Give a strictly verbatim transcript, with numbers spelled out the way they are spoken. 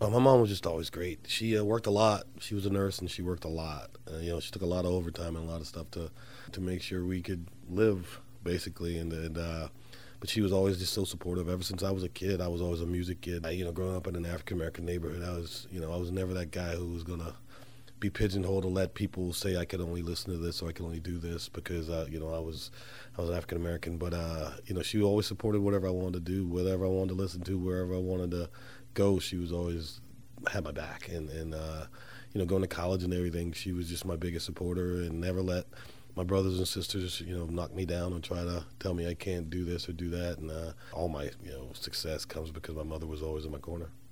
But my mom was just always great. She uh, worked a lot. She was a nurse, and she worked a lot. Uh, you know, she took a lot of overtime and a lot of stuff to to make sure we could live, basically. And, and uh, but she was always just so supportive. Ever since I was a kid, I was always a music kid. I, you know, growing up in an African American neighborhood, I was, you know, I was never that guy who was gonna be pigeonholed to let people say I could only listen to this or I could only do this because uh, you know I was I was African American. But uh, you know, she always supported whatever I wanted to do, whatever I wanted to listen to, wherever I wanted to go. She was always had my back, and and uh, you know, going to college and everything, she was just my biggest supporter and never let my brothers and sisters, you know, knock me down and try to tell me I can't do this or do that. And uh, all my, you know, success comes because my mother was always in my corner.